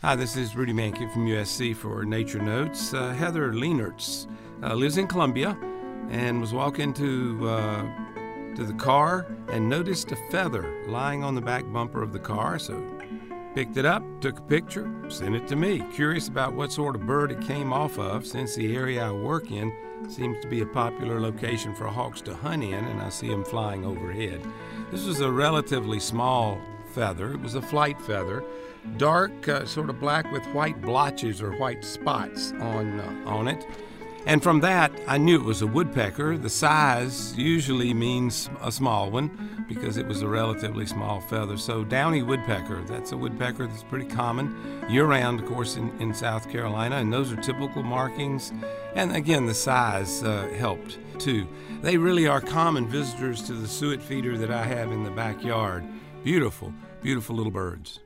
Hi, this is Rudy Mankey from USC for Nature Notes. Heather Leenertz lives in Columbia and was walking to the car and noticed a feather lying on the back bumper of the car, so picked it up, took a picture, sent it to me. Curious about what sort of bird it came off of, since the area I work in seems to be a popular location for hawks to hunt in, and I see them flying overhead. This was a relatively small feather. It was a flight feather, dark, sort of black with white blotches or white spots on it. And from that, I knew it was a woodpecker. The size usually means a small one because it was a relatively small feather. So downy woodpecker, that's a woodpecker that's pretty common year-round, of course, in South Carolina, and those are typical markings. And again, the size helped too. They really are common visitors to the suet feeder that I have in the backyard. Beautiful, beautiful little birds.